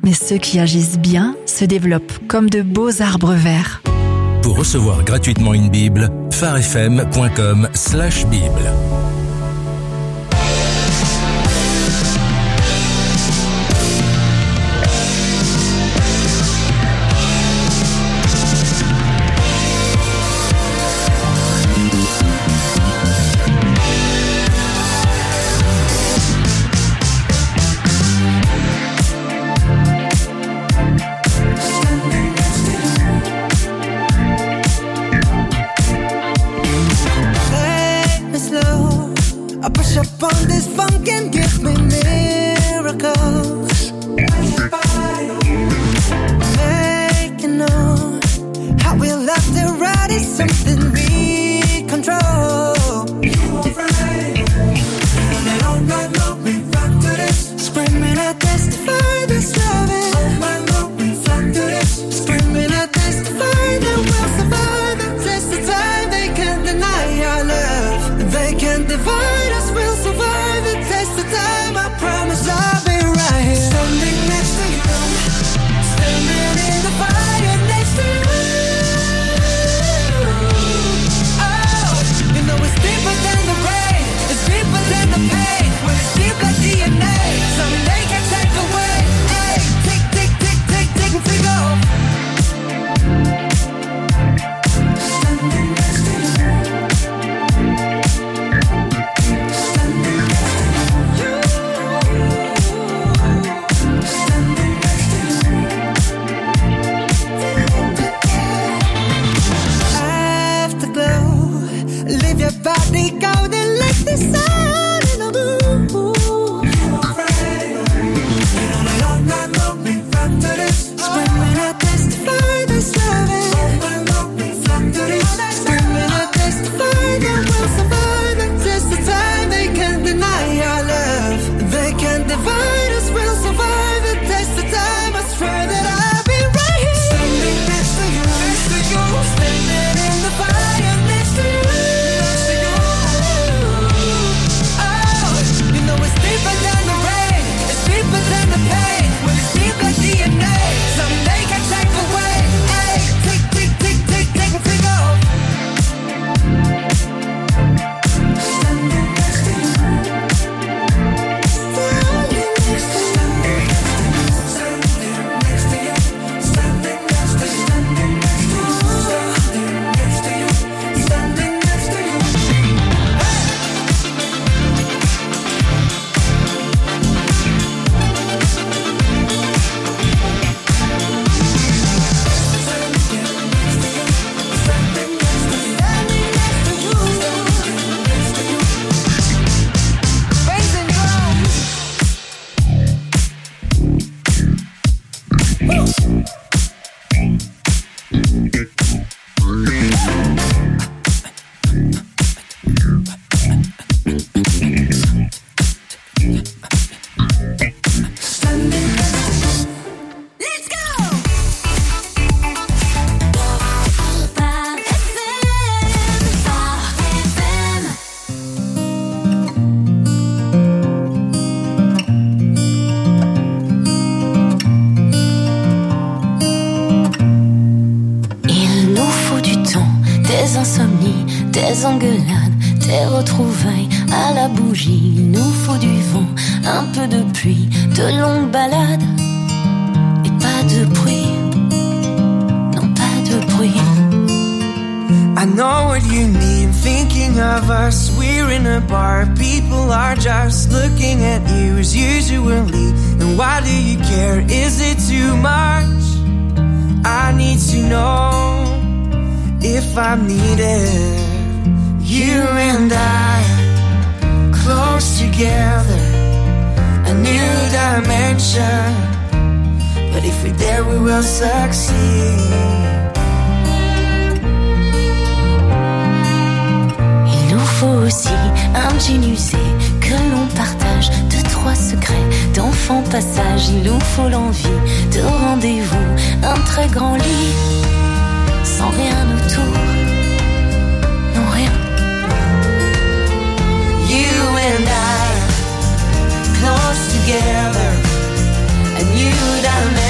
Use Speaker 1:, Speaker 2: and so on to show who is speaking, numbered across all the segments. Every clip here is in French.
Speaker 1: Mais ceux qui agissent bien se développent comme de beaux arbres verts.
Speaker 2: Pour recevoir gratuitement une Bible, pharefm.com/Bible.
Speaker 3: Des retrouvailles à la bougie. Il nous faut du vent, un peu de pluie, de longues balades et pas de bruit. Non, pas de bruit.
Speaker 4: I know what you mean, thinking of us. We're in a bar, people are just looking at you as usually. And why do you care? Is it too much? I need to know if I'm needed. You and I, close together, a new dimension. But if we're there, we will succeed.
Speaker 3: Il nous faut aussi un jean usé que l'on partage, 2-3 secrets d'enfant passage. Il nous faut l'envie de rendez-vous, un très grand lit, sans rien autour, non rien.
Speaker 4: You and I, close together, a new dimension.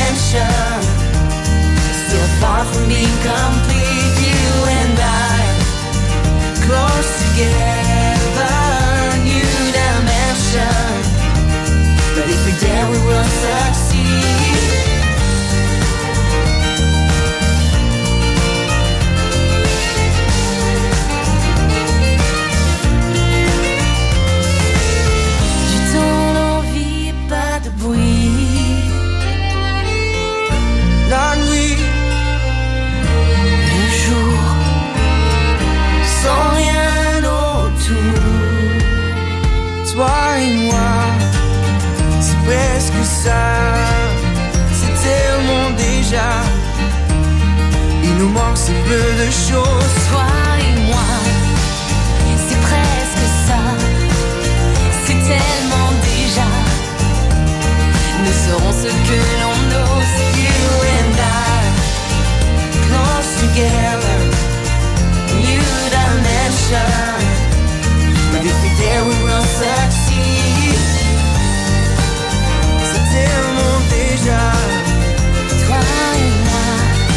Speaker 4: si peu de choses.
Speaker 3: Toi et moi, c'est presque ça. C'est tellement déjà. Nous serons ce que l'on ose.
Speaker 4: You and I, close together, new dimension. But if we dare, we will succeed. C'est tellement déjà.
Speaker 3: Toi et moi,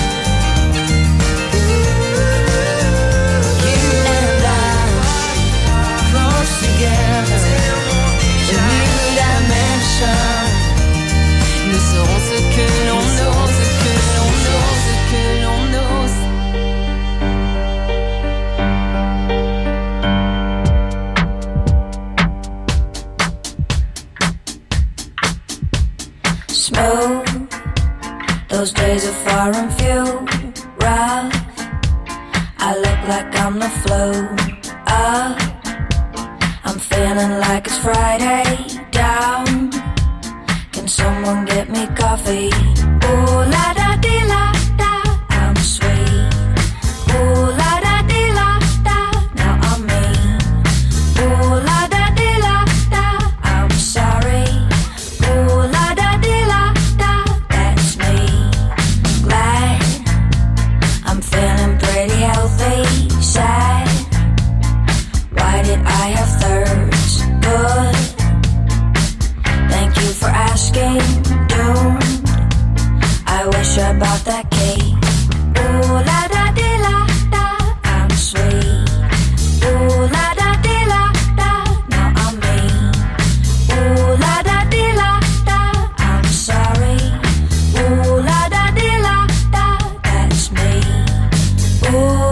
Speaker 4: You and I, close together, a new dimension.
Speaker 3: nous serons ce que l'on ose, ce que l'on ose, ce que l'on ose.
Speaker 5: Smooth, those days are far and few. Rough, I look like I'm the flu. Up, I'm feeling like it's Friday. Down, can someone get me coffee? Ooh la da dee la da, I'm sweet. Ooh la da dee la da, now I'm mean. Ooh la da dee la da, I'm sorry. Ooh la da dee la da, that's me. Glad I'm feeling pretty healthy. Sad, why did I have thirds? Good, thank you for asking. Doomed, I wish I bought that cake. Ooh la da dee la da, I'm sweet. Ooh la da dee la da, now I'm mean. Ooh la da dee la da, I'm sorry. Ooh la da dee la da, that's me. Ooh.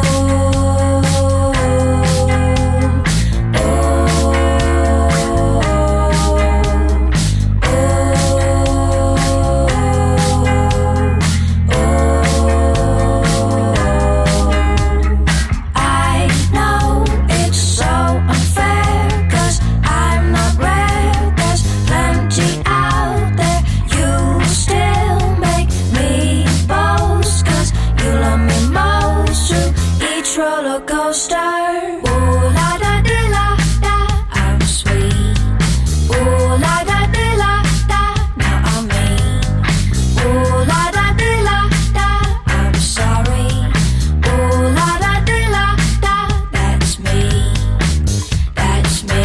Speaker 5: Roller coaster. Ooh la da dee la da, I'm sweet. Ooh la da dee la da, now I'm mean. Ooh la da dee la da, I'm sorry. Ooh la da dee la da, that's me. That's me.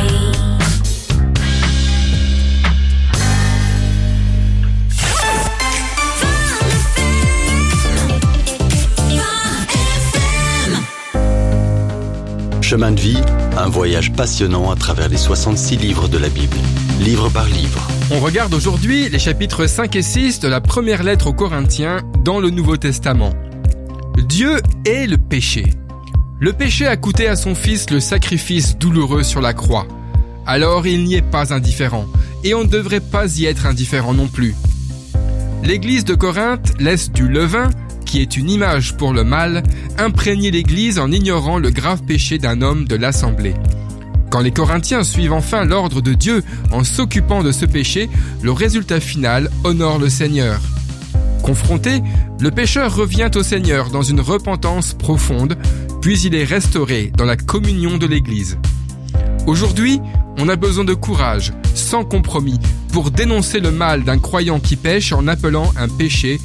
Speaker 6: Chemin de vie, un voyage passionnant à travers les 66 livres de la Bible, livre par livre.
Speaker 7: On regarde aujourd'hui les chapitres 5 et 6 de la première lettre aux Corinthiens dans le Nouveau Testament. Dieu est le péché. Le péché a coûté à son Fils le sacrifice douloureux sur la croix. Alors il n'y est pas indifférent, et on ne devrait pas y être indifférent non plus. L'église de Corinthe laisse du levain, qui est une image pour le mal, imprégner l'église en ignorant le grave péché d'un homme de l'assemblée. Quand les Corinthiens suivent enfin l'ordre de Dieu en s'occupant de ce péché, le résultat final honore le Seigneur. Confronté, le pécheur revient au Seigneur dans une repentance profonde, puis il est restauré dans la communion de l'église. Aujourd'hui, on a besoin de courage, sans compromis, pour dénoncer le mal d'un croyant qui pêche en appelant un péché.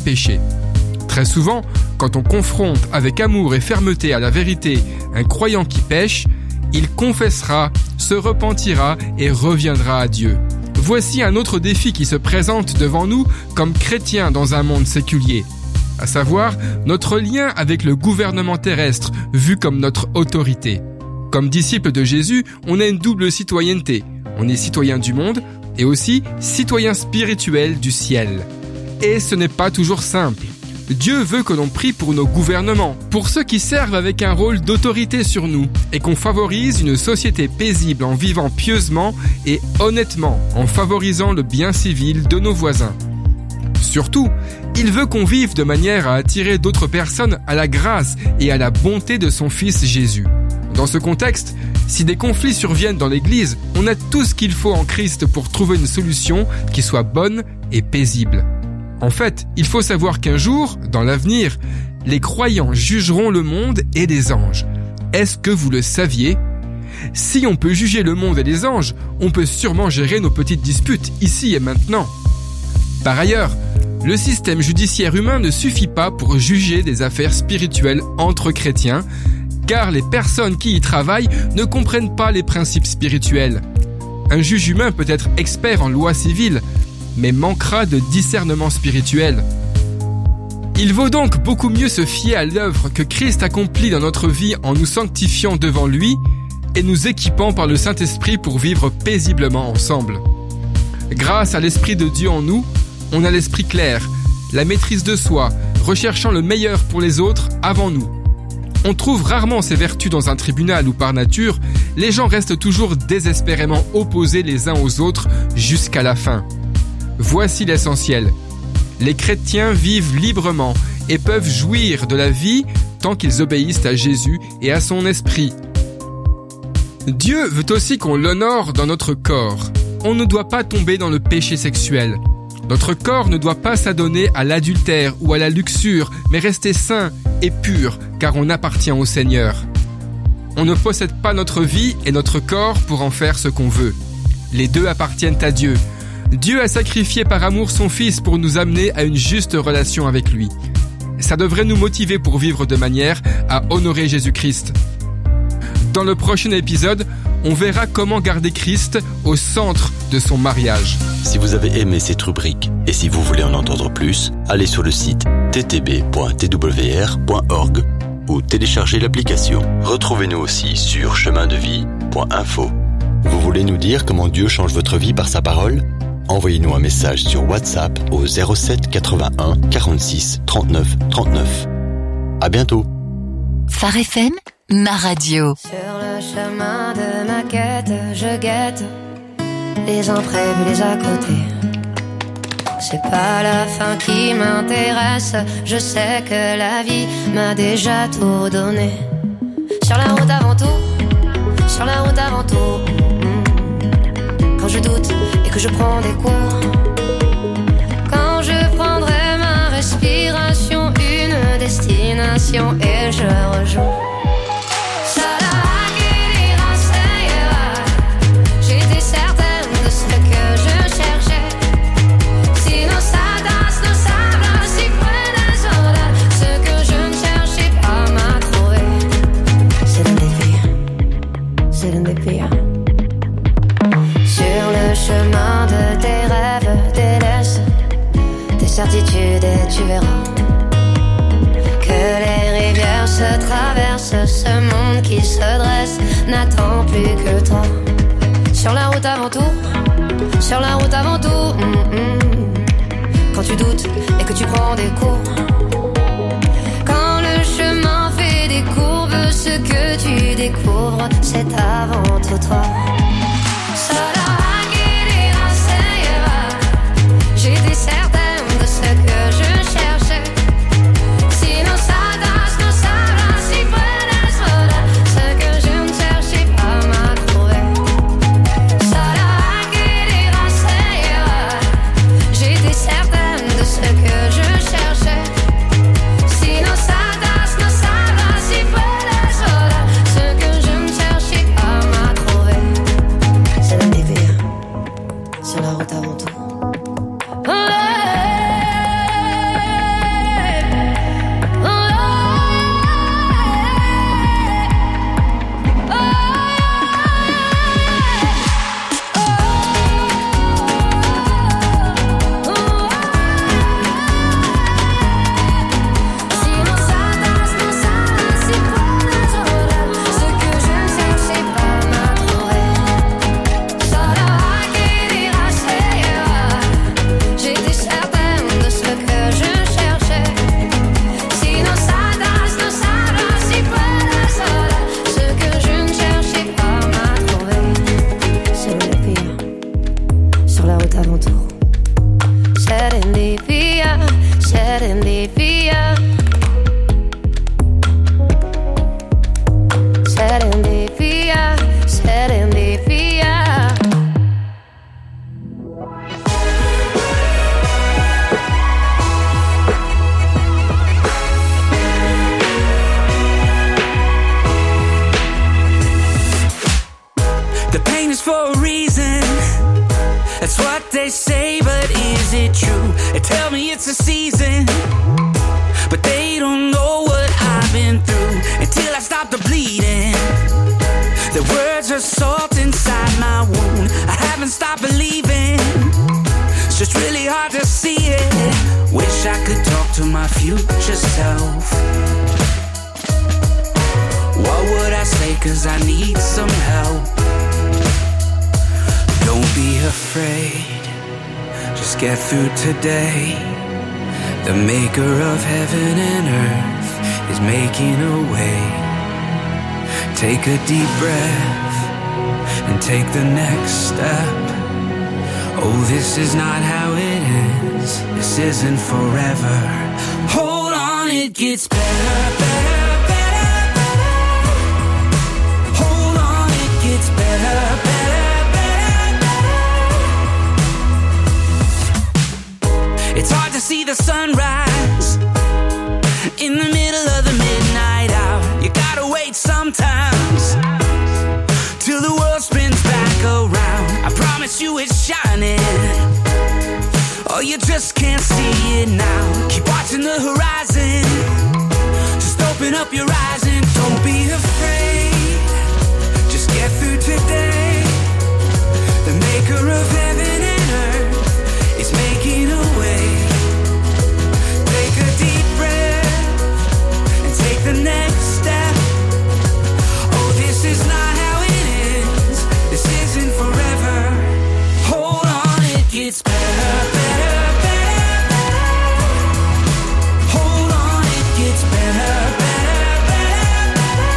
Speaker 7: Très souvent, quand on confronte avec amour et fermeté à la vérité un croyant qui pêche, il confessera, se repentira et reviendra à Dieu. Voici un autre défi qui se présente devant nous comme chrétiens dans un monde séculier, à savoir notre lien avec le gouvernement terrestre vu comme notre autorité. Comme disciples de Jésus, on a une double citoyenneté. On est citoyen du monde et aussi citoyen spirituel du ciel. Et ce n'est pas toujours simple. Dieu veut que l'on prie pour nos gouvernements, pour ceux qui servent avec un rôle d'autorité sur nous, et qu'on favorise une société paisible en vivant pieusement et honnêtement, en favorisant le bien civil de nos voisins. Surtout, il veut qu'on vive de manière à attirer d'autres personnes à la grâce et à la bonté de son Fils Jésus. Dans ce contexte, si des conflits surviennent dans l'Église, on a tout ce qu'il faut en Christ pour trouver une solution qui soit bonne et paisible. En fait, il faut savoir qu'un jour, dans l'avenir, les croyants jugeront le monde et les anges. Est-ce que vous le saviez ? Si on peut juger le monde et les anges, on peut sûrement gérer nos petites disputes ici et maintenant. Par ailleurs, le système judiciaire humain ne suffit pas pour juger des affaires spirituelles entre chrétiens, car les personnes qui y travaillent ne comprennent pas les principes spirituels. Un juge humain peut être expert en loi civile, mais manquera de discernement spirituel. Il vaut donc beaucoup mieux se fier à l'œuvre que Christ accomplit dans notre vie en nous sanctifiant devant lui et nous équipant par le Saint-Esprit pour vivre paisiblement ensemble. Grâce à l'Esprit de Dieu en nous, on a l'esprit clair, la maîtrise de soi, recherchant le meilleur pour les autres avant nous. On trouve rarement ces vertus dans un tribunal où par nature, les gens restent toujours désespérément opposés les uns aux autres jusqu'à la fin. Voici l'essentiel. Les chrétiens vivent librement et peuvent jouir de la vie tant qu'ils obéissent à Jésus et à son esprit. Dieu veut aussi qu'on l'honore dans notre corps. On ne doit pas tomber dans le péché sexuel. Notre corps ne doit pas s'adonner à l'adultère ou à la luxure, mais rester saint et pur, car on appartient au Seigneur. On ne possède pas notre vie et notre corps pour en faire ce qu'on veut. Les deux appartiennent à Dieu. Dieu a sacrifié par amour son Fils pour nous amener à une juste relation avec lui. Ça devrait nous motiver pour vivre de manière à honorer Jésus-Christ. Dans le prochain épisode, on verra comment garder Christ au centre de son mariage.
Speaker 6: Si vous avez aimé cette rubrique et si vous voulez en entendre plus, allez sur le site ttb.twr.org ou téléchargez l'application. Retrouvez-nous aussi sur chemindevie.info. Vous voulez nous dire comment Dieu change votre vie par sa parole ? Envoyez-nous un message sur WhatsApp au 07 81 46 39 39. À bientôt.
Speaker 1: Phare FM, ma radio.
Speaker 5: Sur le chemin de ma quête, je guette les imprévus, les à côté. C'est pas la fin qui m'intéresse, je sais que la vie m'a déjà tout donné. Sur la route avant tout, sur la route avant tout. Quand je doute et que je prends des cours, quand je prendrai ma respiration, une destination et je rejoins. J'étais certaine de ce que je cherchais. Si nos sadas, nos sables, si près d'un soldat, ce que je ne cherchais pas m'a trouvé. C'est l'un des pires, c'est l'un des pires. Sur le chemin de tes rêves, délaisse tes certitudes et tu verras que les rivières se traversent, ce monde qui se dresse n'attend plus que toi. Sur la route avant tout, sur la route avant tout. Quand tu doutes et que tu prends des cours, quand le chemin fait des courbes, ce que tu découvres, c'est avant tout toi. J'étais certaine de ce que je cherchais. Si nos sadas, nos sables, si près d'un soldat, ce que je ne cherchais pas m'a trouvé. J'étais certaine de ce que je cherchais. Si nos sadas, nos sables, si près d'un soldat, ce que je ne cherchais pas m'a trouvé.
Speaker 8: tell me it's a season, but they don't know what I've been through until I stop the bleeding. The words are salt inside my wound. I haven't stopped believing. It's just really hard to see it. Wish I could talk to my future self. What would I say? 'Cause I need some help. Don't be afraid. Just get through today. The maker of heaven and earth is making a way. Take a deep breath and take the next step. Oh, this is not how it ends. This isn't forever. Hold on, it gets better, better, better, better. Hold on, it gets better, better, better, better. It's hard to see the sunrise in the middle of the midnight hour. You gotta wait sometimes till the world spins back around. I promise you it's shining. Oh, you just can't see it now. Keep watching the horizon. Just open up your eyes and don't be afraid. Just get through today. The maker of heaven and earth is making a way. Take a deep breath and take the next step. Oh, this is not how it ends. This isn't forever. Hold on, it gets better, better, better, better. Hold on, it gets better, better, better, better.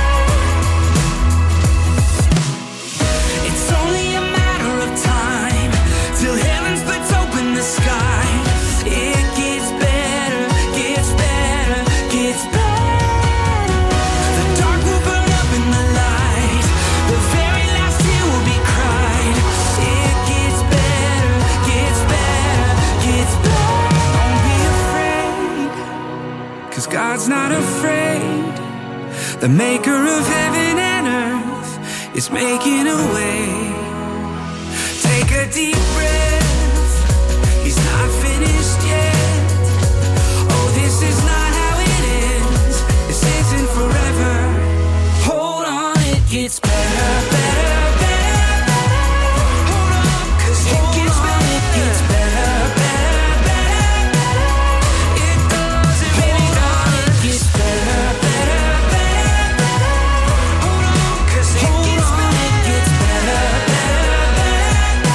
Speaker 8: It's only a matter of time till heaven splits open the sky. It gets better, gets better, gets better. The dark will burn up in the light. The very last tear will be cried. It gets better, gets better, gets better. Don't be afraid, 'cause God's not afraid. The maker of heaven and earth is making a way. Take a deep breath. He's not finished yet. Oh, this is not how it ends. This isn't forever. Hold on, it gets better, better, better, better. Hold on, 'cause it gets better, it gets better, better, better, better. It does, it really does. It gets better, better, better, better. Hold on, 'cause it gets better, it gets better, better, better,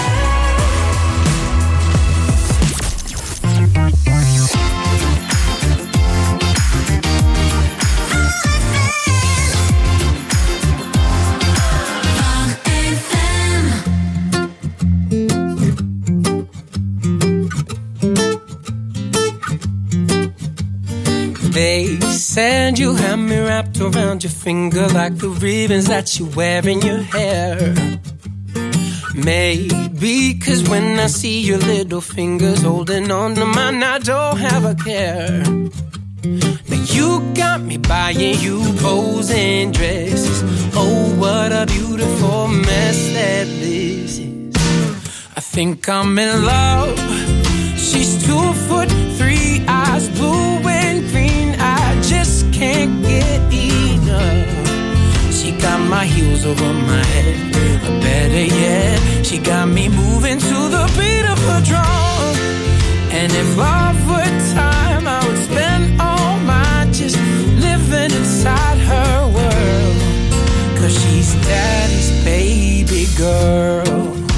Speaker 9: They said you had me wrapped around your finger like the ribbons that you wear in your hair. Maybe 'cause when I see your little fingers holding on to mine, I don't have a care. But you got me buying you posing dresses. Oh, what a beautiful mess that this is. I think I'm in love. She's 2'3", eyes blue and green. I just can't get enough. She got my heels over my head, or better yet, she got me moving to the beat of her drum. And if love were time, I would spend all mine just living inside her world. 'Cause she's daddy's baby girl.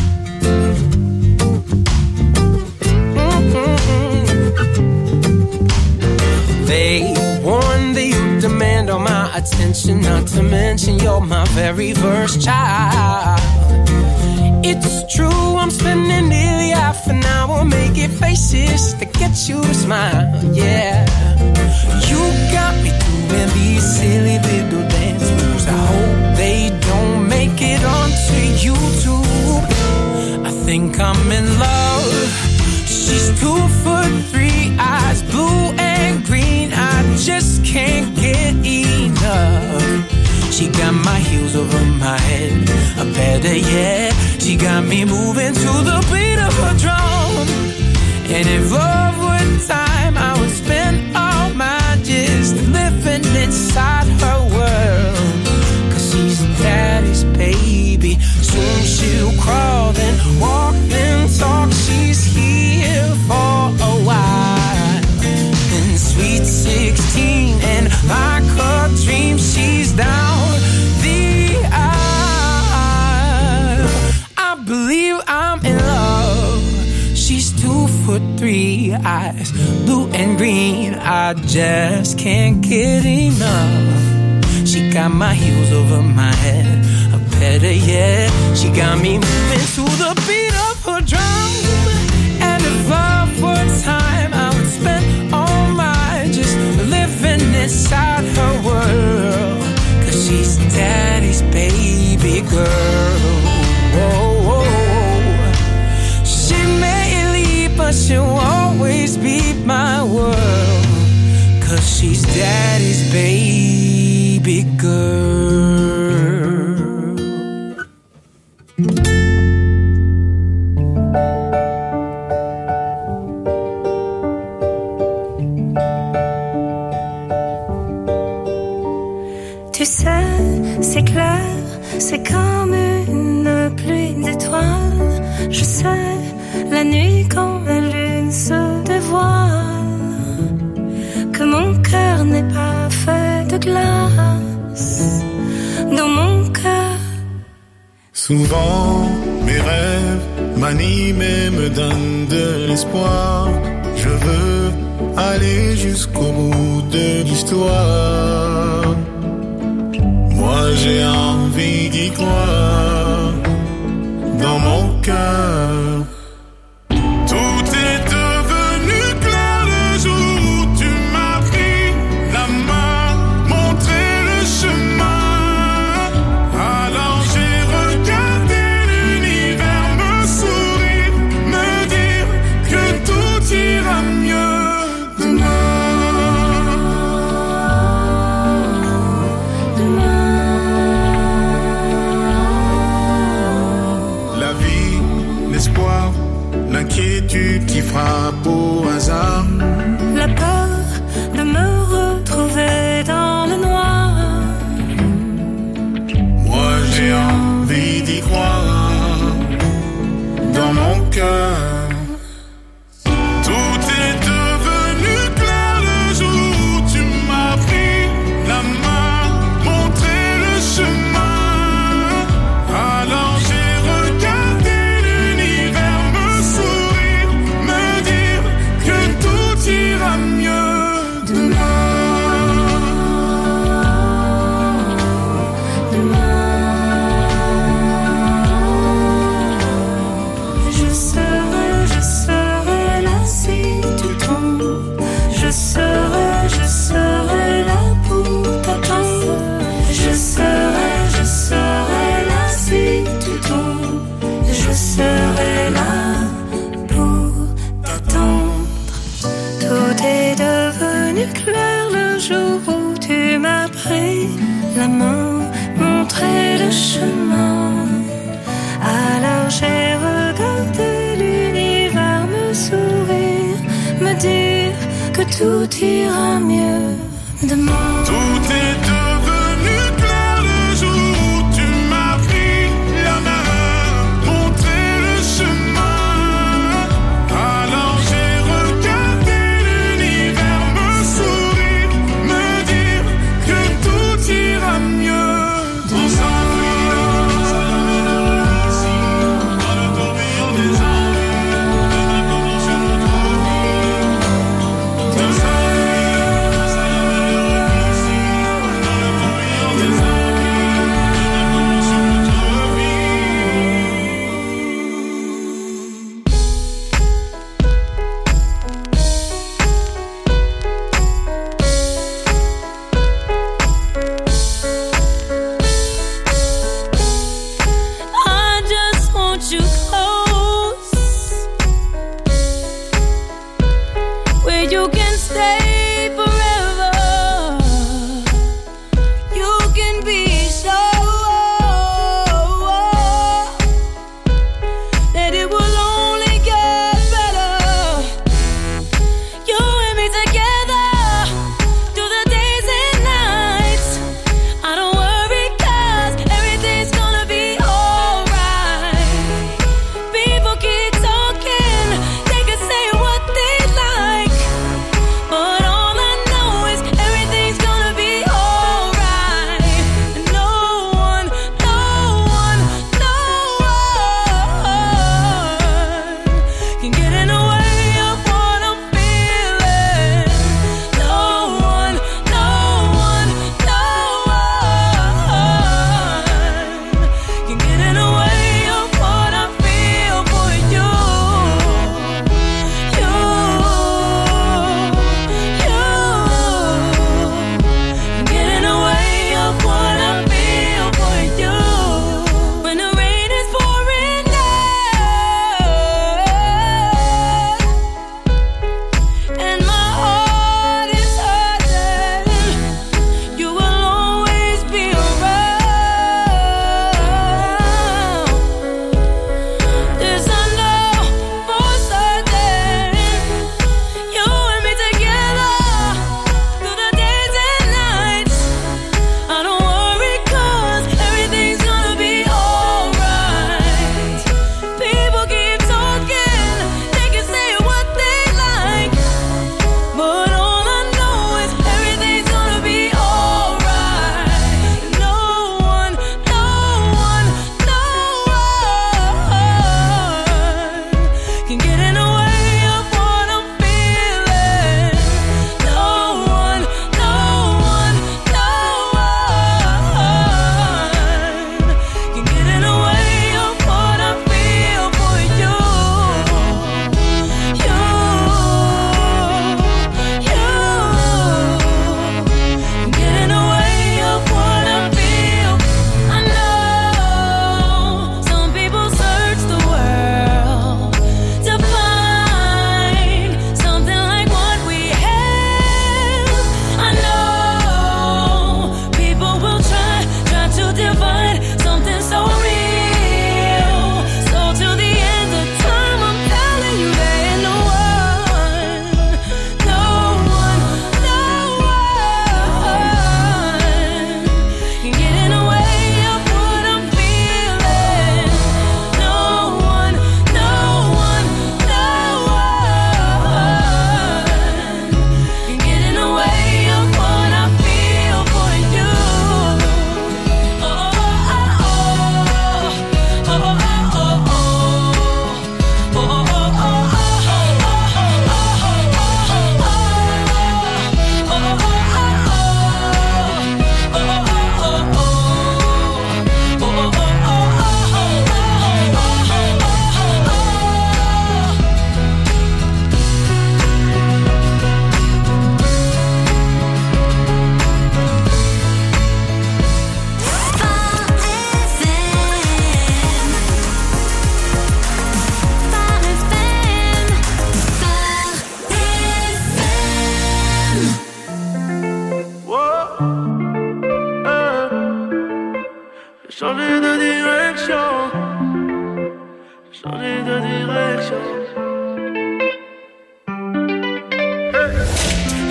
Speaker 9: They warn that you demand all my attention, not to mention you're my very first child. It's true, I'm spending nearly half an hour making faces to get you to smile, yeah. You got me doing these silly little dance moves. I hope they don't make it onto YouTube. I think I'm in love. She's 2'3", eyes blue and green. I just can't get enough. She got my heels over my head, or better yet, she got me moving to the beat of her drum. And if love were time, I would spend all my just living inside her world. Cause she's daddy's baby. Soon she'll crawl, then walk, then talk. She's here for a while. In sweet 16 and like her dream, she's down the aisle. I believe I'm in love. She's 2'3", eyes blue and green. I just can't get enough. She got my heels over my head. Better yet, she got me moving to the beat of her drum. And if love were time, I would spend all my just living inside her world. Cause she's daddy's baby girl. Whoa. She may leave, but she'll always be my world. Cause she's daddy's baby girl.
Speaker 5: Tu sais, c'est clair, c'est comme une pluie d'étoiles. Je sais, la nuit quand la lune se dévoile, que mon cœur n'est pas fait de glace. Dans mon cœur,
Speaker 10: souvent mes rêves m'animent et me donnent de l'espoir. Je veux aller jusqu'au bout de l'histoire. Moi j'ai envie d'y croire. Dans mon cœur, tout est devenu clair le jour où tu m'as pris la main, montré le chemin. Alors j'ai regardé l'univers me sourire, me dire que tout ira mieux demain. L'inquiétude qui frappe au hasard,
Speaker 5: la peur de me retrouver dans le noir.
Speaker 10: Moi j'ai envie d'y croire. Dans mon cœur, tout est devenu clair le jour où tu m'as pris la main, montré le chemin. Alors j'ai regardé l'univers me sourire, me dire que tout ira mieux demain.
Speaker 5: Je serai là si tu tombes. Je serai là pour t'attendre. Je serai là si tu tombes. Je serai là pour t'attendre. Tout est devenu clair le jour où tu m'as pris la main, montré le chemin. Alors j'ai regardé l'univers me sourire, me dire que tout ira mieux demain.
Speaker 10: Tout est devenu clair le jour où tu m'as pris la main, montré le chemin. Alors j'ai regardé l'univers me sourire, me dire que tout ira mieux demain. Dans le tourbillon des années, sur notre vie. Dans sa
Speaker 5: You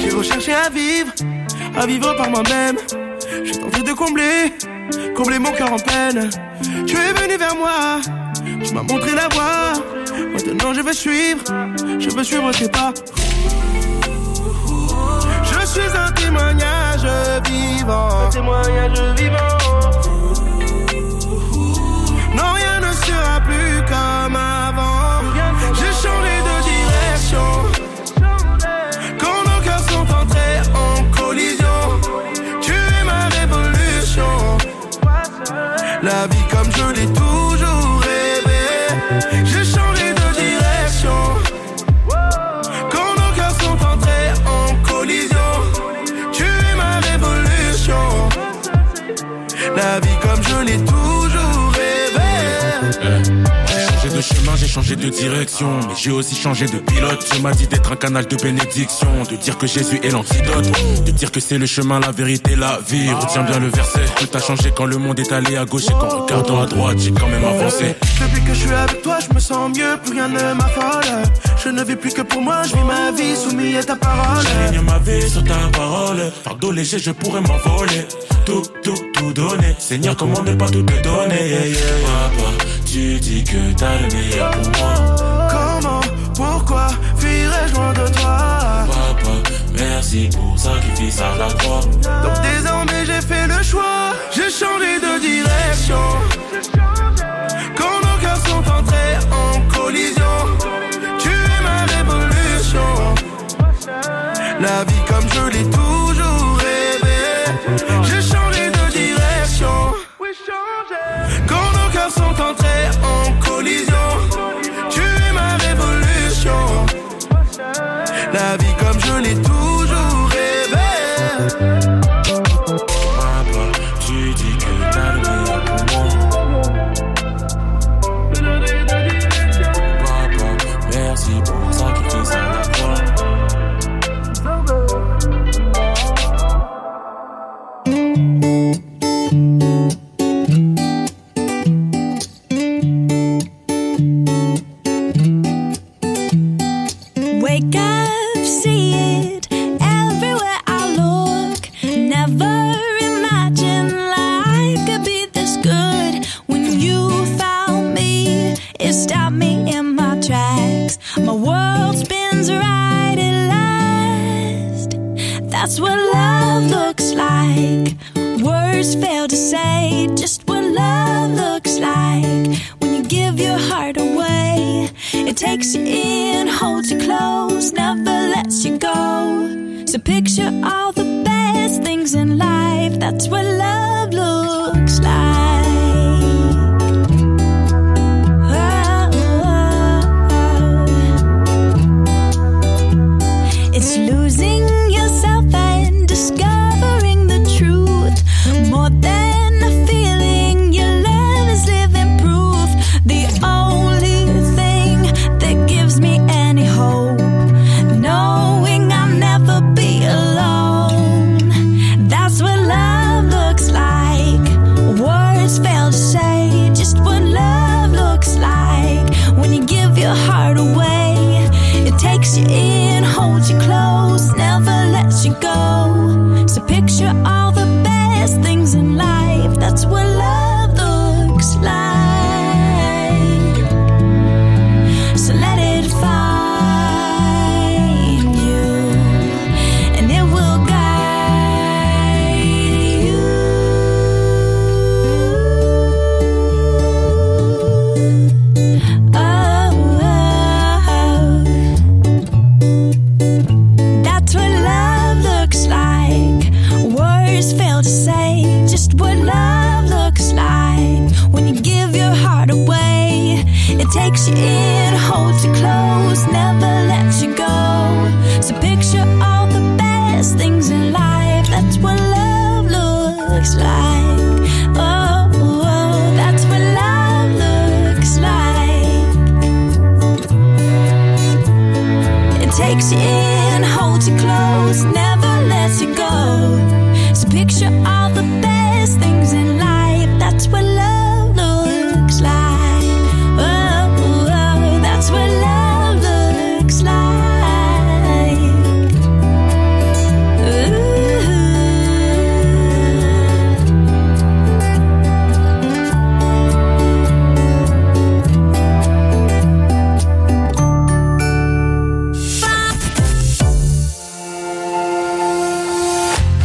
Speaker 11: J'ai recherché à vivre par moi-même. J'ai tenté de combler mon cœur en peine. Tu es venu vers moi, tu m'as montré la voie. Maintenant je veux suivre tes pas. Je suis un témoignage vivant. Non, rien ne sera plus comme avant. J'ai changé de direction. Quand nos cœurs sont entrés en collision, tu es ma révolution. La vie comme je l'ai toujours rêvé. J'ai changé de direction. Quand nos cœurs sont entrés en collision, tu es ma révolution. La vie comme je l'ai toujours rêvé.
Speaker 10: J'ai changé de chemin, j'ai changé de direction, mais j'ai aussi changé de pilote. Tu m'as dit d'être un canal de bénédiction, de dire que Jésus est l'antidote, de dire que c'est le chemin, la vérité, la vie. Retiens bien le verset, tout a changé quand le monde est allé à gauche et qu'en regardant à droite, j'ai quand même avancé.
Speaker 11: Depuis que je suis avec toi, je me sens mieux, plus rien ne m'affole. Je ne vis plus que pour moi, je vis ma vie soumis à ta parole.
Speaker 10: J'aligne ma vie sur ta parole, fardeau léger, je pourrais m'envoler. Tout donner, Seigneur, comment ne pas tout te donner, yeah, yeah. Papa, tu dis que t'as le meilleur pour moi.
Speaker 11: Comment, pourquoi fuirais-je loin de toi?
Speaker 10: Papa, merci pour sacrifice à la croix.
Speaker 11: Donc désormais j'ai fait le choix, j'ai changé de direction. Quand nos cœurs sont entrés en collision, tu es ma révolution. La vie comme je l'ai toujours rêvé. J'ai changé de direction. Quand nos cœurs sont entrés en collision, tu es ma révolution. La vie comme je l'ai toujours rêvé.
Speaker 10: Papa, tu dis que t'as le meilleur pour moi. Papa, merci pour sacrifice à la croix.
Speaker 5: Wake up, see it everywhere I look. Never imagined life could be this good. When you found me, it stopped me in my tracks. My world spins right at last. That's what love looks like. Words fail to say just what love looks like. When you give your heart away, it takes you in, holds you close, never lets you go. So picture all the best things in life. That's what love looks like. It's losing yourself and discovering the truth. More than a feeling, your love is living proof. The only thing that gives me any hope, knowing I'll never be alone. That's what love looks like. Words fail to say just what love looks like. When you give your heart away, it takes you in, holds you close, never lets you go. So picture all the best things in life. That's what love looks like. So let it find you, and it will guide you. That's what love looks like. Words fail to say just what love looks like. When you give your heart away, it takes you in, holds you close, never lets you go. So picture all the best things in life. That's what love looks like. Oh, oh, that's what love looks like. It takes you in, holds you close, never lets you go. So picture all the best things in life. That's what love looks like. Oh, oh, that's what love looks like.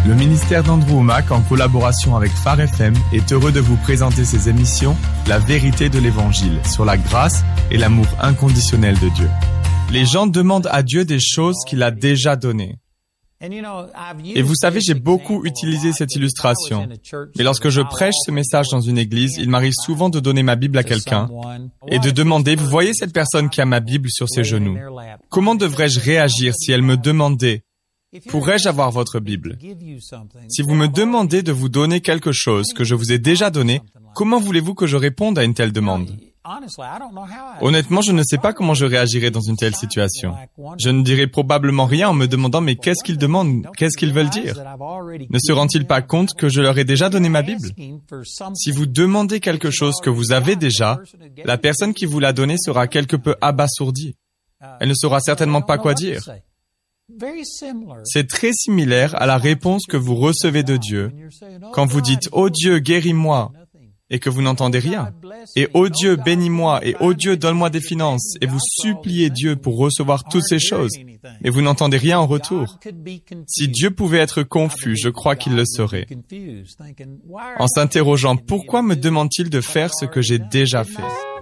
Speaker 12: Le ministère d'Andrew Wommack, en collaboration avec Phare FM, est heureux de vous présenter ses émissions La vérité de l'Évangile sur la grâce et l'amour inconditionnel de Dieu. Les gens demandent à Dieu des choses qu'il a déjà données. Et vous savez, j'ai beaucoup utilisé cette illustration. Mais lorsque je prêche ce message dans une église, il m'arrive souvent de donner ma Bible à quelqu'un et de demander, vous voyez cette personne qui a ma Bible sur ses genoux. Comment devrais-je réagir si elle me demandait, pourrais-je avoir votre Bible? Si vous me demandez de vous donner quelque chose que je vous ai déjà donné, comment voulez-vous que je réponde à une telle demande? Honnêtement, je ne sais pas comment je réagirais dans une telle situation. Je ne dirais probablement rien en me demandant mais qu'est-ce qu'ils demandent, qu'est-ce qu'ils veulent dire? Ne se rendent-ils pas compte que je leur ai déjà donné ma Bible? Si vous demandez quelque chose que vous avez déjà, la personne qui vous l'a donné sera quelque peu abasourdie. Elle ne saura certainement pas quoi dire. C'est très similaire à la réponse que vous recevez de Dieu quand vous dites « Oh Dieu, guéris-moi » et que vous n'entendez rien. Et « Oh Dieu, bénis-moi » et « Oh Dieu, donne-moi des finances » et vous suppliez Dieu pour recevoir toutes ces choses, mais vous n'entendez rien en retour. Si Dieu pouvait être confus, je crois qu'il le serait. En s'interrogeant « Pourquoi me demande-t-il de faire ce que j'ai déjà fait ?»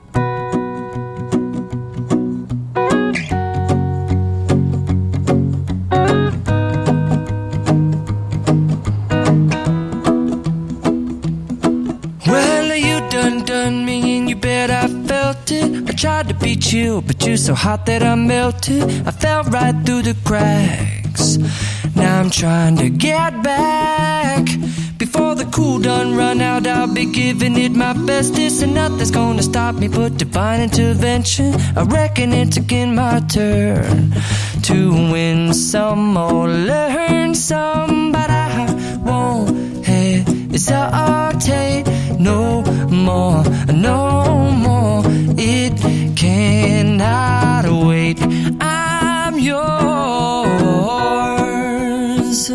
Speaker 8: Tried to be chill, but you're so hot that I melted. I fell right through the cracks. Now I'm trying to get back. Before the cool done run out, I'll be giving it my bestest, and nothing's gonna stop me but divine intervention. I reckon it's again my turn to win some or learn some, but I won't hesitate no more, no more. It cannot wait. I'm yours.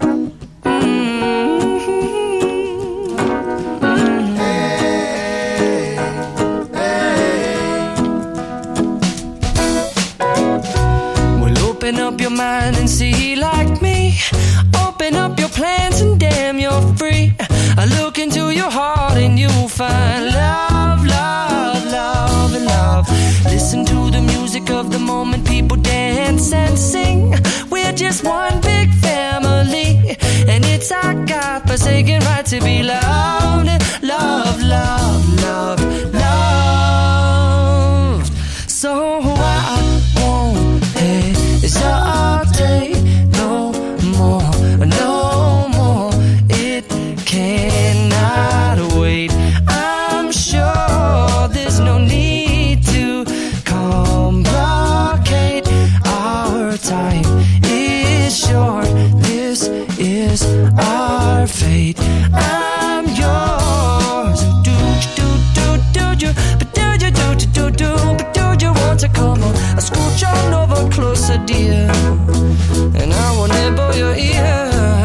Speaker 8: Well, open up your mind and see like me. Open up your plans and damn, you're free. I look into your heart and you'll find love, love, love, and love. Listen to the music of the moment, people dance and sing. We're just one big family, and it's our God-forsaken right to be loved, love, love, love, loved. So I won't hesitate no more, no more. It cannot wait. I'm sure there's no need to complicate. Our time is short. This is our fate. I'm yours. Do you? But do you want to come on? I scooch on over closer, dear, and I will nibble your ear.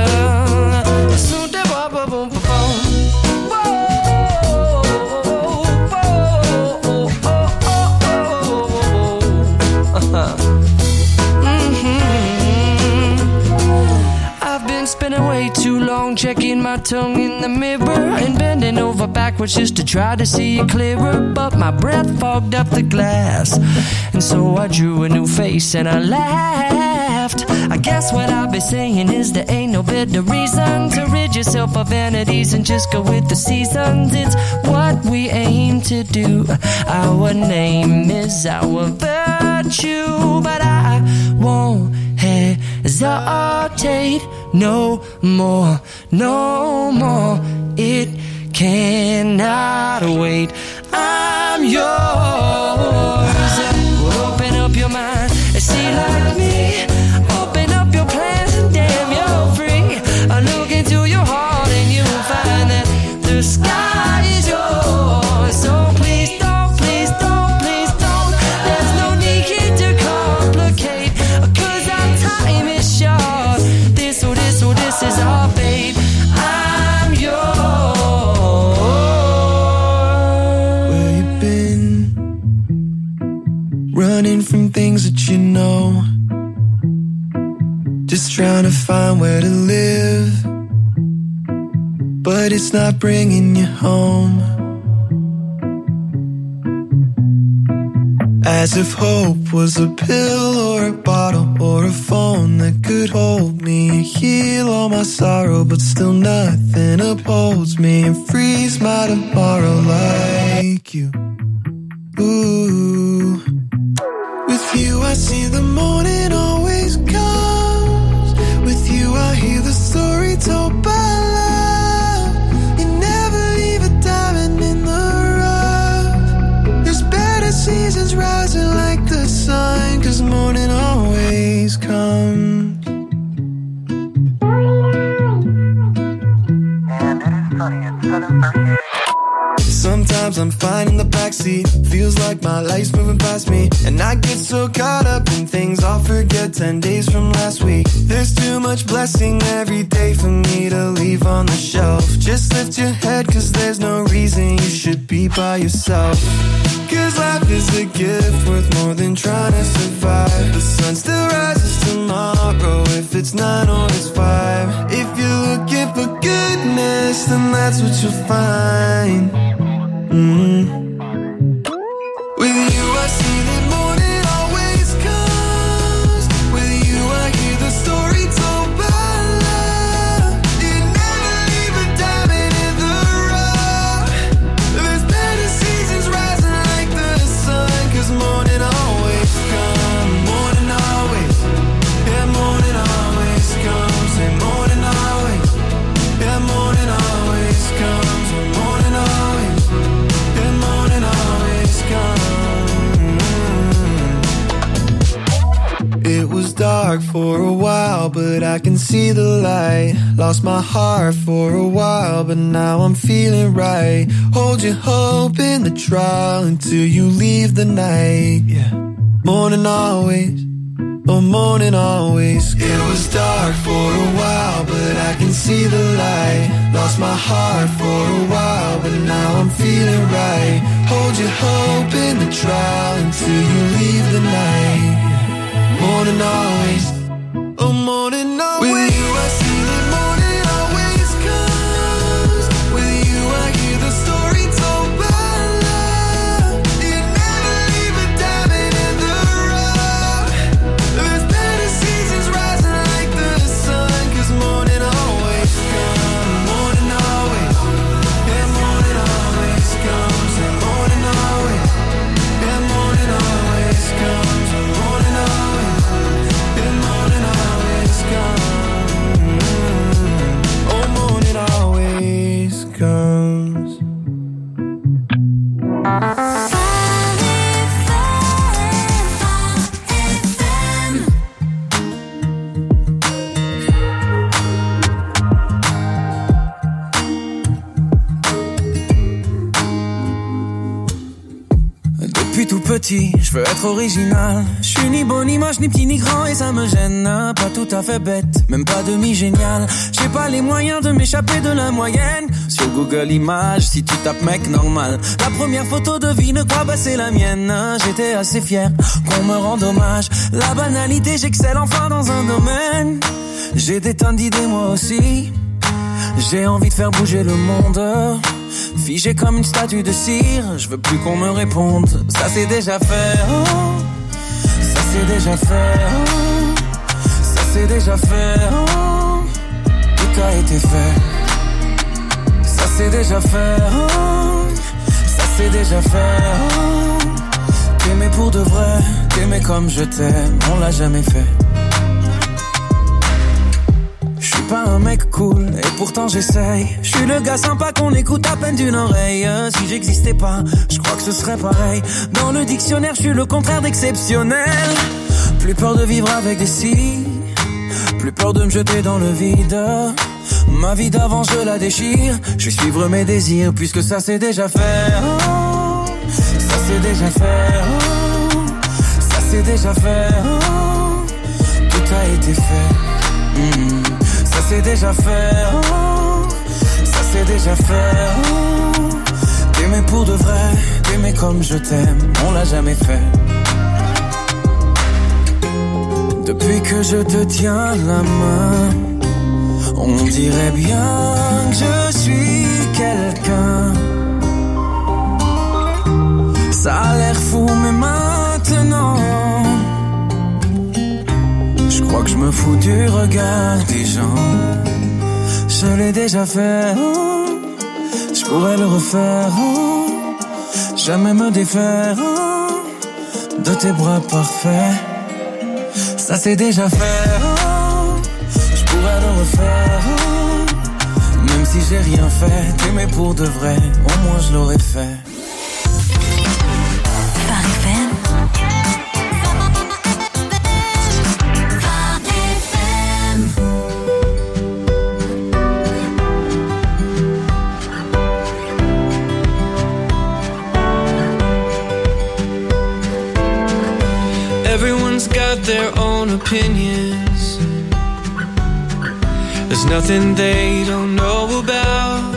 Speaker 8: Spending way too long checking my tongue in the mirror and bending over backwards just to try to see it clearer, but my breath fogged up the glass, and so I drew a new face and I laughed. I guess what I'll be saying is there ain't no better reason to rid yourself of vanities and just go with the seasons. It's what we aim to do. Our name is our virtue, but I won't hesitate no more, no more. It cannot wait. I'm yours. Well, open up your mind and see like me. Open up your plans and damn, you're free. I look into your heart and you'll find that the sky is yours. So please don't, please don't, please don't. There's no need to complicate, 'cause our time is short. This is our fate. I'm yours.
Speaker 11: Where you been?
Speaker 4: trying to find where to live, but it's not bringing you home. As if hope was a pill or a bottle or a phone that could hold me, heal all my sorrow, but still nothing upholds me and frees my tomorrow like you. Ooh. With you I see the morning always comes. With you I hear the story told by love. You never leave a diamond in the rough. There's better seasons rising like the sun, 'cause morning always comes. And it is sunny at 7:38. Sometimes I'm fine in the backseat, feels like my life's moving past me, and I get so caught up in things I'll forget 10 days from last week. There's too much blessing every day for me to leave on the shelf. Just lift your head, 'cause there's no reason you should be by yourself. 'Cause life is a gift worth more than trying to survive. The sun still rises tomorrow, if it's 9 or it's 5. If you're looking for goodness, then that's what you'll find. With you I see that morning always comes. With you I hear the story told by love. You never leave a diamond in the rough. There's better seasons rising like the sun, 'cause morning always comes. Morning always, yeah, morning always comes. And morning always, yeah, morning always comes. And morning always, yeah, morning always comes. It was dark for a while, but I can see the light. Lost my heart for a while, but now I'm feeling right. Hold your hope in the trial until you leave the night. Yeah, morning always, oh morning always. It was dark for a while, but I can see the light. Lost my heart for a while, but now I'm feeling right. Hold your hope in the trial until you leave the night. Morning always, oh morning always. With you I see that morning always comes. With you I hear the story told by love. You never leave a diamond in the rough. There's better seasons rising like the sun, 'cause morning always comes. Morning always, yeah, morning always comes. And morning always, yeah, morning always comes. And morning always, yeah, morning always comes. Oh, morning always comes.
Speaker 13: Depuis tout petit, je veux être original. Je suis ni beau, ni moche, ni petit, ni grand, et ça me gêne. Pas tout à fait bête, même pas demi-génial. J'ai pas les moyens de m'échapper de la moyenne. Sur Google Images, si tu tapes mec normal, la première photo devine quoi, bah c'est la mienne. J'étais assez fier qu'on me rende hommage. La banalité, j'excelle enfin dans un domaine. J'ai des tonnes d'idées moi aussi. J'ai envie de faire bouger le monde. Figé comme une statue de cire, je veux plus qu'on me réponde. Ça c'est déjà fait, oh. Ça c'est déjà fait, oh. Ça c'est déjà fait, oh. Tout a été fait. Ça c'est déjà fait, oh. Ça c'est déjà fait, oh. T'aimer pour de vrai, t'aimer comme je t'aime, on l'a jamais fait. Je suis pas un mec cool, et pourtant j'essaye. Je suis le gars sympa qu'on écoute à peine d'une oreille. Si j'existais pas, je crois que ce serait pareil. Dans le dictionnaire, je suis le contraire d'exceptionnel. Plus peur de vivre avec des si, plus peur de me jeter dans le vide. Ma vie d'avant, je la déchire. Je vais suivre mes désirs, puisque ça c'est déjà fait. Oh, ça c'est déjà fait. Oh, ça c'est déjà fait. Oh, tout a été fait. Ça c'est déjà fait, oh, ça c'est déjà fait, oh. T'aimer pour de vrai, t'aimer comme je t'aime, on l'a jamais fait. Depuis que je te tiens la main, on dirait bien que je suis quelqu'un. Ça a l'air fou mais maintenant je crois que je me fous du regard des gens. Je l'ai déjà fait, oh, je pourrais le refaire, oh, jamais me défaire, oh, de tes bras parfaits. Ça c'est déjà fait, oh, je pourrais le refaire, oh, même si j'ai rien fait, t'aimer pour de vrai, au moins je l'aurais fait.
Speaker 14: Everyone's got their own opinions. There's nothing they don't know about.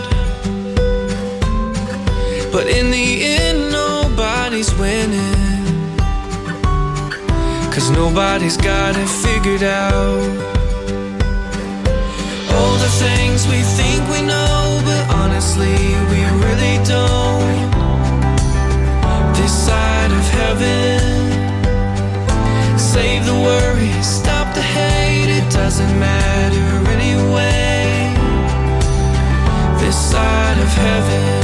Speaker 14: But in the end, nobody's winning. 'Cause nobody's got it figured out. All the things we think we know, but honestly, we really don't. This side of heaven. Save the worry, stop the hate, it doesn't matter anyway. This side of heaven.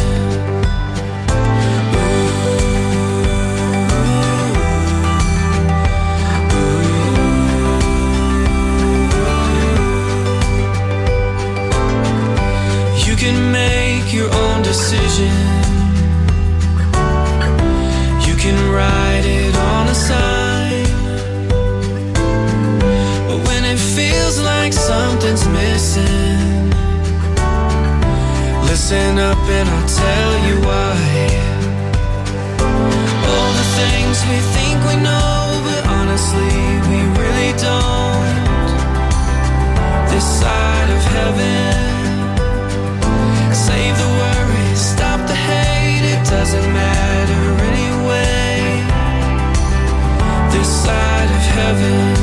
Speaker 14: You can make your own decision. You can write it on a sign. It feels like something's missing. Listen up and I'll tell you why. All the things we think we know, but honestly we really don't. This side of heaven. Save the worry, stop the hate, it doesn't matter anyway. This side of heaven.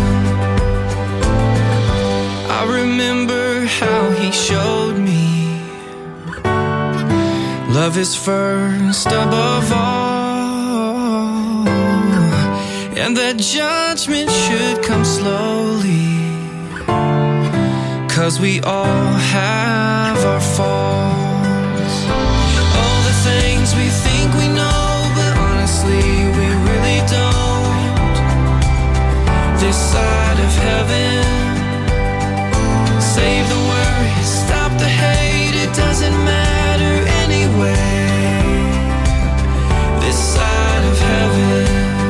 Speaker 14: I remember how he showed me love is first above all, and that judgment should come slowly, 'cause we all have our faults. All the things we think we know, but honestly we really don't. This side of heaven. Save the worry, stop the hate, it doesn't matter anyway. This side of heaven.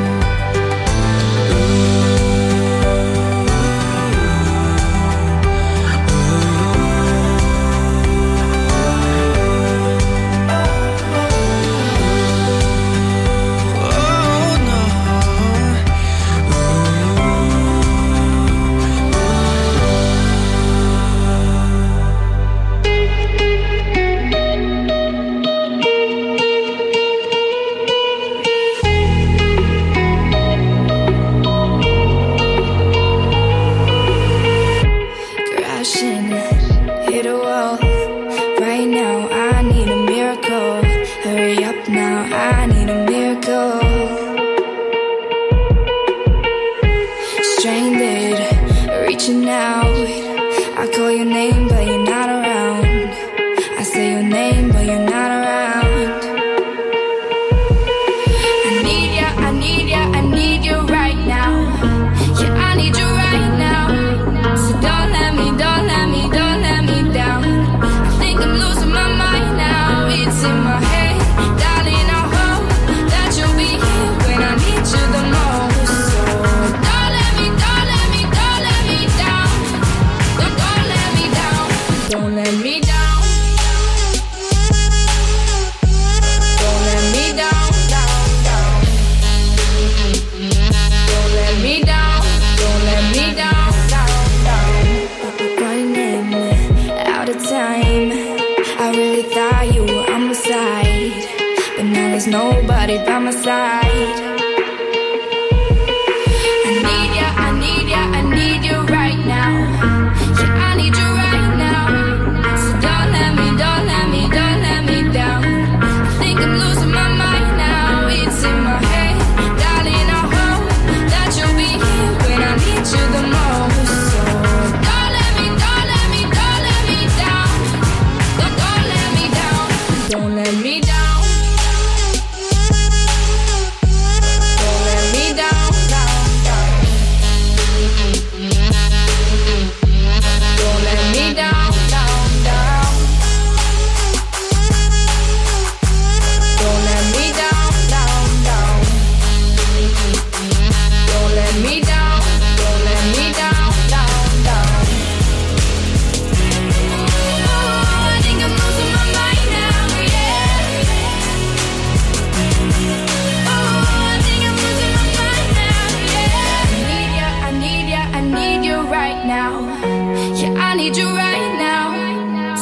Speaker 5: nobody by my side. I need ya, I need ya, I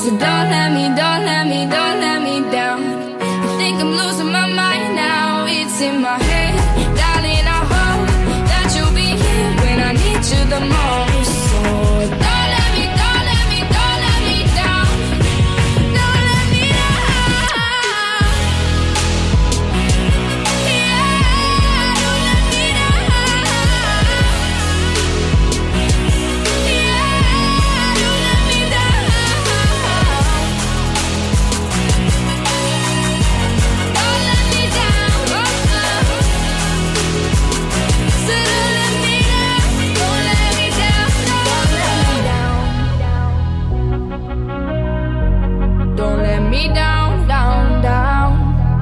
Speaker 5: So don't let me down. I think I'm losing my mind now. It's in my head, darling. I hope that you'll be here when I need you the most. So don't let me down. Don't let me down. Yeah, don't let me down. Yeah, don't let me down. Don't let me down. So don't let me down. Don't let me down. Don't let me down, down.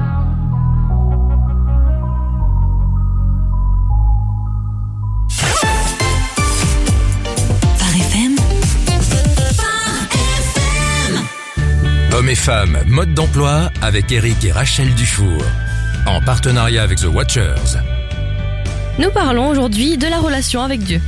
Speaker 2: Hommes et femmes, mode d'emploi avec Eric et Rachel Dufour. En partenariat avec The Watchers.
Speaker 15: Nous parlons aujourd'hui de la relation avec Dieu.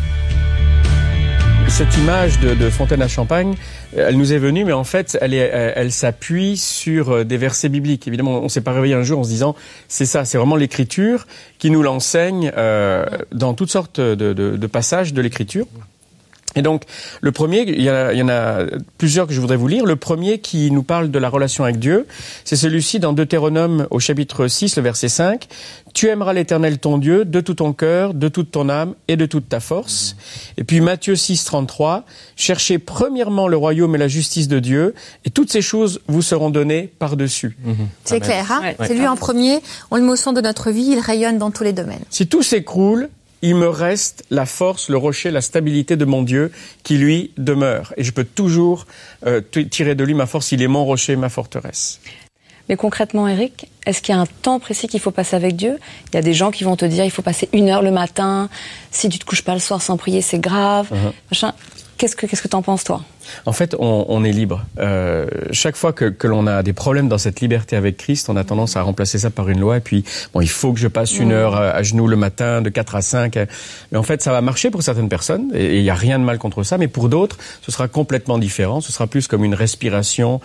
Speaker 16: Cette image de fontaine à champagne, elle nous est venue, mais en fait, elle s'appuie sur des versets bibliques. Évidemment, on s'est pas réveillé un jour en se disant, c'est ça, c'est vraiment l'Écriture qui nous l'enseigne dans toutes sortes de passages de l'Écriture. Et donc, le premier, il y en a plusieurs que je voudrais vous lire. Le premier qui nous parle de la relation avec Dieu, c'est celui-ci dans Deutéronome au chapitre 6, le verset 5. « Tu aimeras l'Éternel ton Dieu de tout ton cœur, de toute ton âme et de toute ta force. » Et puis Matthieu 6, 33. « Cherchez premièrement le royaume et la justice de Dieu, et toutes ces choses vous seront données par-dessus. »
Speaker 17: C'est clair, hein? Ouais. C'est lui en premier. On le met au centre de notre vie, il rayonne dans tous les domaines.
Speaker 16: Si tout s'écroule, il me reste la force, le rocher, la stabilité de mon Dieu qui, lui, demeure. Et je peux toujours tirer de lui ma force. Il est mon rocher, ma forteresse.
Speaker 15: Mais concrètement, Eric, est-ce qu'il y a un temps précis qu'il faut passer avec Dieu ? Il y a des gens qui vont te dire il faut passer 1 heure le matin. Si tu te couches pas le soir sans prier, c'est grave. Machin. Qu'est-ce que t'en penses, toi ?
Speaker 16: En fait, on est libre. Chaque fois que l'on a des problèmes dans cette liberté avec Christ, on a tendance à remplacer ça par une loi. Et puis, bon, il faut que je passe 1 heure à genoux le matin, de 4 à 5. Mais en fait, ça va marcher pour certaines personnes. Et il n'y a rien de mal contre ça. Mais pour d'autres, ce sera complètement différent. Ce sera plus comme une respiration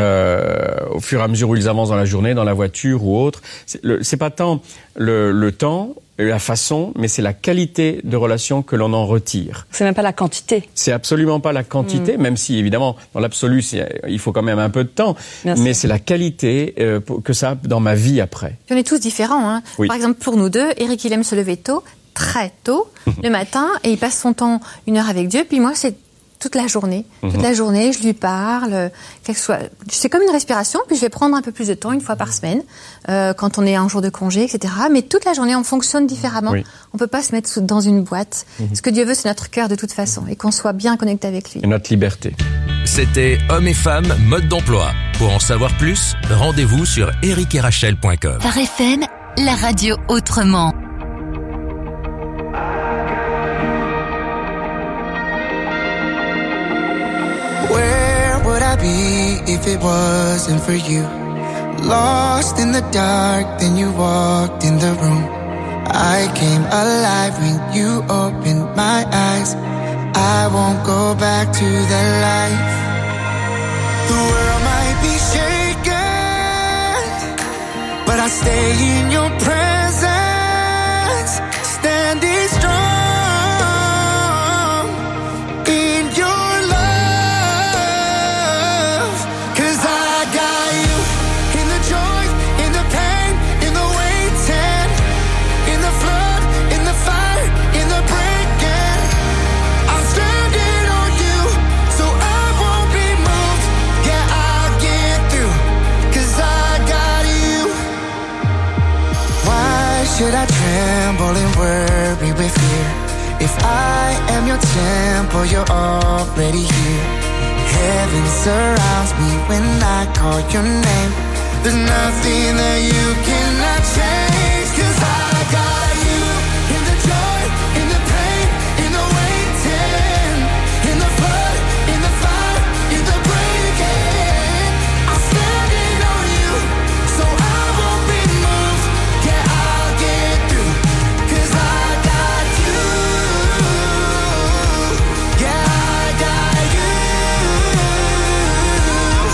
Speaker 16: au fur et à mesure où ils avancent dans la journée, dans la voiture ou autre. C'est pas tant le temps, la façon, mais c'est la qualité de relation que l'on en retire.
Speaker 15: C'est même pas la quantité.
Speaker 16: C'est absolument pas la quantité, même si évidemment dans l'absolu il faut quand même un peu de temps. Mais c'est la qualité que ça a dans ma vie après.
Speaker 17: On est tous différents, hein. Oui. Par exemple pour nous deux, Eric il aime se lever tôt, très tôt le matin, et il passe son temps 1 heure avec Dieu. Puis moi c'est toute la journée. Toute la journée, je lui parle. C'est comme une respiration, puis je vais prendre un peu plus de temps, 1 fois par semaine, quand on est un jour de congé, etc. Mais toute la journée, on fonctionne différemment. Oui. On peut pas se mettre dans une boîte. Ce que Dieu veut, c'est notre cœur de toute façon, et qu'on soit bien connecté avec lui.
Speaker 16: Et notre liberté.
Speaker 2: C'était Hommes et femmes, mode d'emploi. Pour en savoir plus, rendez-vous sur ericerachel.com.
Speaker 1: Par FM, la radio autrement.
Speaker 4: If it wasn't for you, lost in the dark, then you walked in the room. I came alive when you opened my eyes. I won't go back to that life. The world might be shaken, but I stay in your presence, standing strong. Should I tremble and worry with fear? If I am your temple, you're already here. Heaven surrounds me when I call your name. There's nothing that you cannot change. 'Cause I got you in the joy, in the pain, in the waiting, in the flood, in the fire, in the breaking. I'm standing on you, so I won't be moved. Yeah, I'll get through, 'cause I got you. Yeah, I got you.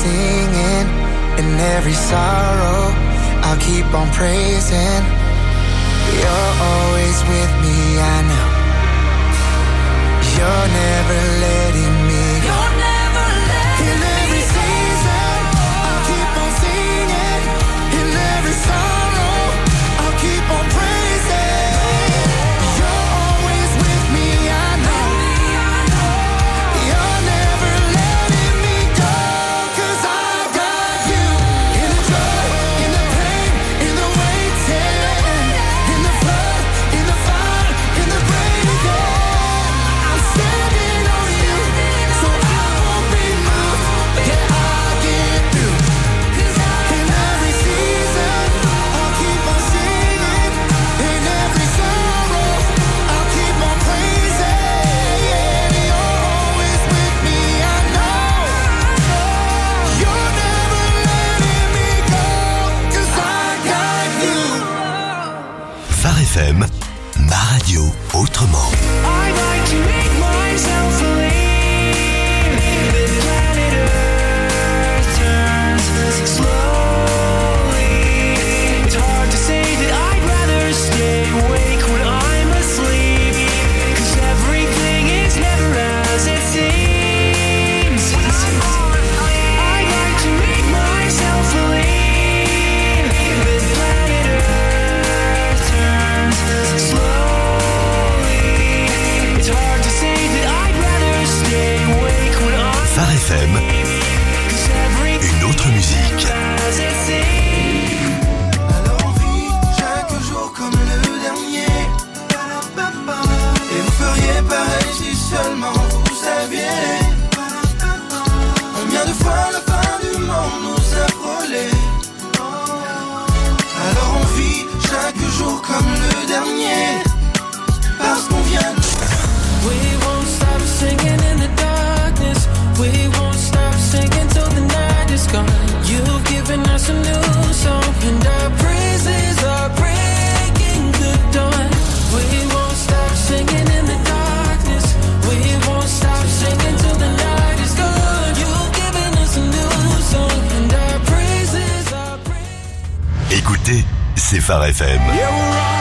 Speaker 4: singing. In every sorrow, I'll keep on praising. You're always with me, I know. You're never letting me go. You're never letting me go. In every season, I'll keep on singing. In every sorrow, I'll keep on praising. You're always with me, I know. You're never letting me go. 'Cause I got you. In the joy, in the pain, in the waiting, in the flood, in the fire, in the breaking. I'm standing on you, so I won't be moved. Yeah, I'll get through. In every season, I'll keep on singing. In every sorrow, I'll keep on praising. You're always with me, I know. You're never letting me go, 'cause I got you.
Speaker 18: Phare FM, ma radio autrement.
Speaker 8: I like to make myself believe that planet Earth turns slowly. It's hard to say that I'd rather stay awake when I'm asleep, 'cause everything is never as it seems. I like to make myself believe that planet Earth turns slowly. It's hard to say that I'd rather stay awake when I'm
Speaker 18: Phare FM, une autre musique.
Speaker 8: as it seems.
Speaker 11: Alors on vit chaque jour comme le dernier. Et vous feriez pareil si seulement vous saviez combien de fois la fin du monde nous a frôlés. Alors on vit chaque jour comme le dernier, parce qu'on vient de...
Speaker 14: We won't stop singing in the darkness. We won't stop singing till the night is gone. You've given us a new song, and our praises are breaking the dawn. We won't stop singing in the darkness. We won't stop singing till the night is gone. You've given us a new song, and our praises are breaking.
Speaker 18: Écoutez, c'est Phare FM.
Speaker 8: Yeah, we're